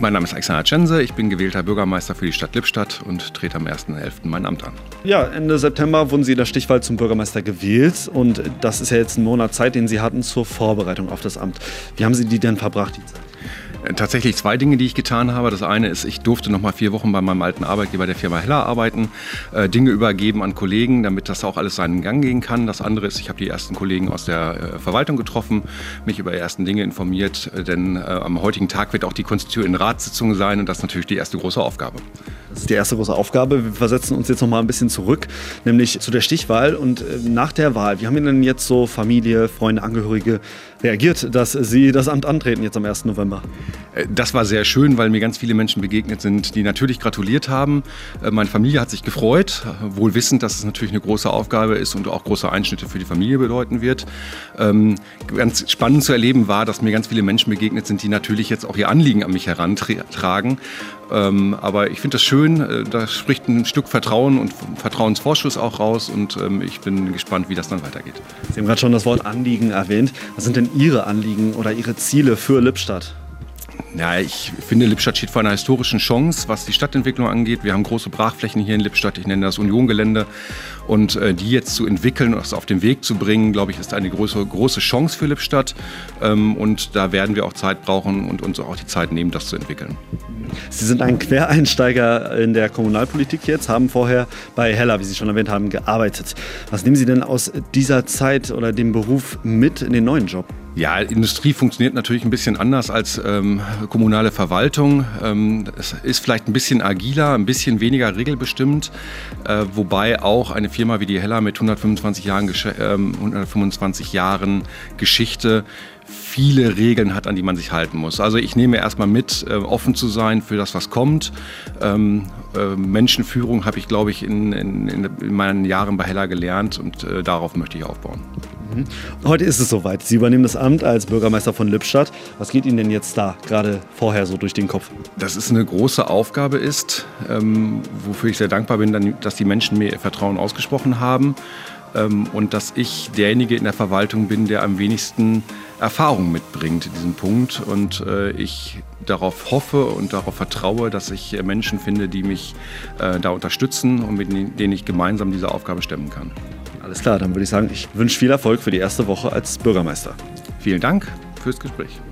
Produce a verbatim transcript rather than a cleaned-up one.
Mein Name ist Alexander Tschense, ich bin gewählter Bürgermeister für die Stadt Lippstadt und trete am ersten elften mein Amt an. Ja, Ende September wurden Sie in der Stichwahl zum Bürgermeister gewählt und das ist ja jetzt ein Monat Zeit, den Sie hatten zur Vorbereitung auf das Amt. Wie haben Sie die denn verbracht, die Zeit? Tatsächlich zwei Dinge, die ich getan habe. Das eine ist, ich durfte noch mal vier Wochen bei meinem alten Arbeitgeber, der Firma Heller, arbeiten, äh, Dinge übergeben an Kollegen, damit das auch alles seinen Gang gehen kann. Das andere ist, ich habe die ersten Kollegen aus der äh, Verwaltung getroffen, mich über die ersten Dinge informiert, äh, denn äh, am heutigen Tag wird auch die konstituierende Ratssitzung sein und das ist natürlich die erste große Aufgabe. Das ist die erste große Aufgabe. Wir versetzen uns jetzt noch mal ein bisschen zurück, nämlich zu der Stichwahl und äh, nach der Wahl. Wie haben denn jetzt so Familie, Freunde, Angehörige reagiert, dass Sie das Amt antreten jetzt am ersten November? Das war sehr schön, weil mir ganz viele Menschen begegnet sind, die natürlich gratuliert haben. Meine Familie hat sich gefreut, wohl wissend, dass es natürlich eine große Aufgabe ist und auch große Einschnitte für die Familie bedeuten wird. Ähm, ganz spannend zu erleben war, dass mir ganz viele Menschen begegnet sind, die natürlich jetzt auch ihr Anliegen an mich herantragen. Ähm, aber ich finde das schön, da spricht ein Stück Vertrauen und Vertrauensvorschuss auch raus und ähm, ich bin gespannt, wie das dann weitergeht. Sie haben gerade schon das Wort Anliegen erwähnt. Was sind denn Ihre Anliegen oder Ihre Ziele für Lippstadt? Ja, ich finde, Lippstadt steht vor einer historischen Chance, was die Stadtentwicklung angeht. Wir haben große Brachflächen hier in Lippstadt, ich nenne das Union-Gelände. Und äh, die jetzt zu entwickeln und auf den Weg zu bringen, glaube ich, ist eine große, große Chance für Lippstadt. Ähm, und da werden wir auch Zeit brauchen und uns auch die Zeit nehmen, das zu entwickeln. Sie sind ein Quereinsteiger in der Kommunalpolitik jetzt, haben vorher bei Heller, wie Sie schon erwähnt haben, gearbeitet. Was nehmen Sie denn aus dieser Zeit oder dem Beruf mit in den neuen Job? Ja, Industrie funktioniert natürlich ein bisschen anders als ähm, kommunale Verwaltung. Ähm, es ist vielleicht ein bisschen agiler, ein bisschen weniger regelbestimmt, äh, wobei auch eine Firma wie die Heller mit hundertfünfundzwanzig Jahren, ähm, hundertfünfundzwanzig Jahren Geschichte viele Regeln hat, an die man sich halten muss. Also ich nehme erstmal mit, äh, offen zu sein für das, was kommt. Ähm, äh, Menschenführung habe ich, glaube ich, in, in, in meinen Jahren bei Heller gelernt und äh, darauf möchte ich aufbauen. Mhm. Heute ist es soweit. Sie übernehmen das Amt als Bürgermeister von Lippstadt. Was geht Ihnen denn jetzt da gerade vorher so durch den Kopf? Dass es eine große Aufgabe ist, ähm, wofür ich sehr dankbar bin, dass die Menschen mir ihr Vertrauen ausgesprochen haben. Ähm, und dass ich derjenige in der Verwaltung bin, der am wenigsten Erfahrung mitbringt in diesem Punkt. Und äh, ich darauf hoffe und darauf vertraue, dass ich äh, Menschen finde, die mich äh, da unterstützen und mit denen ich gemeinsam diese Aufgabe stemmen kann. Alles klar, dann würde ich sagen, ich wünsche viel Erfolg für die erste Woche als Bürgermeister. Vielen Dank fürs Gespräch.